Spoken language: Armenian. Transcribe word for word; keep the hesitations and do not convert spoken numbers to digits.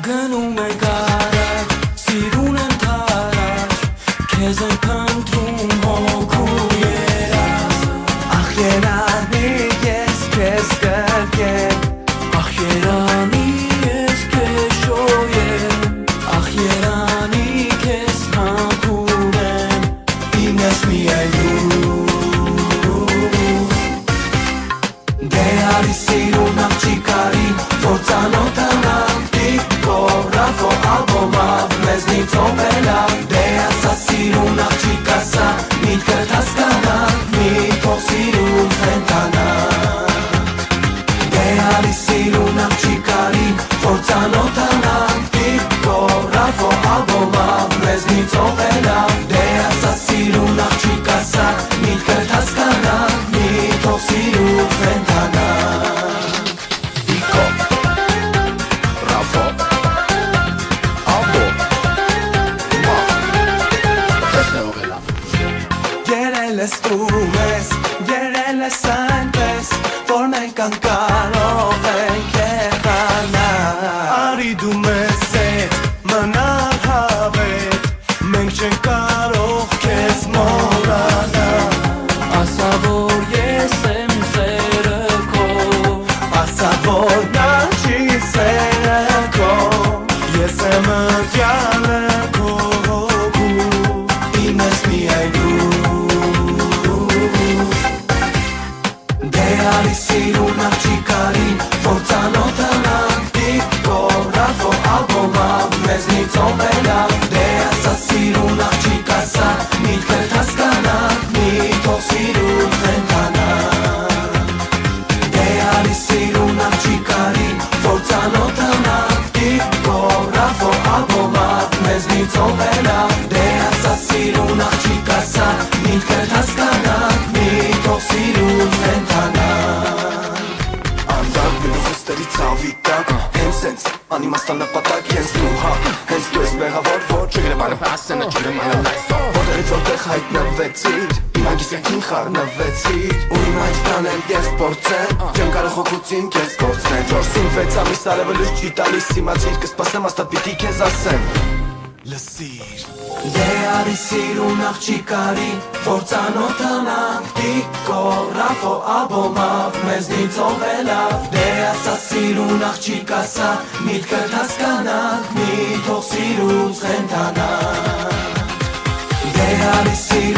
գնում ենք առաջ, սիրուն եմ թարաշ, քեզ եմ փնտրում հոգու երաս, ախ երանի ես քեզ կրկեմ, ախ երանի ես քեզ շոյեմ, ախ երանի քեզ համբուրեմ, իմ ես միայն դու, դե արի սիրուն աղջիկարի, որ ծանոթանանք Տիկորավո ալբոմավ մեզնից ով է լավ, դե ասա սիրուն աղջիկ ասա, միտքդ հասկանանք, մի թող սիրուն խենթանանք, դե արի սիրուն աղջիկարի, որ ծանոթանանք Տիկորավո ալբոմավ մեզնից ով է լավ, դե ասա սիրուն աղջիկ ասա, միտքդ հասկանանք, մի թող սիրուն խենթանանք. Երել ես դու ես, երել ես այնպես, որ մենք անկարող ենք եղանալ, արի դու մեզ հետ մնալ հավետ, մենք չենք կարող քեզ մոռանալ, ասա որ ես եմ սերը քո, ասա որ նա չի սերը քո, ես եմ ընտյալը քո հոգու, իմ ես միայն դու, դե արի սիրուն աղջիկարի, որ ծանոթանանք Տիկորավո ալբոմավ մեզնից ով է լավ, դե ասա սիրուն աղջիկ ասա, միտքդ հասկանանք, մի թող սիրուն խենթանանք, դե արի սիրուն աղջիկարի, որ ծանոթանանք Տիկորավո ալբոմավ մեզնից ով է լավ, դե ասա սիրուն աղջիկ ասա, միտքդ հասկանանք, մի թող սիրուն խենթանանք. Անձամբ գլուխստերի ծավի տակ, հենց սենց անիմաստան նպատակ ես դու հա, հենց դու ես մեղավոր, որ չգրեպանը պասենը չգրեմ անեմ այսօր, որերից որտեղ հայտնվեցիր, իմ անգիսյանքին խառնվեցիր, ու իմ այդքան եմ ես փորձել, չեմ կարող հոգուցին քեզ կորցնել, չորսին վեց ամիս արևը լույս չի տալիս, իմացիր կսպասեմ աստատ պիտի քեզ ասեմ, լսիր. Դե արի սիրուն աղջիկարի, որ ծանոթանանք Տիկորավո ալբոմավ մեզնից ով է լավ, դե ասա սիրուն աղջիկ ասա, միտքդ հասկանանք, մի թող սիրուն խենթանանք, դե արի սիրուն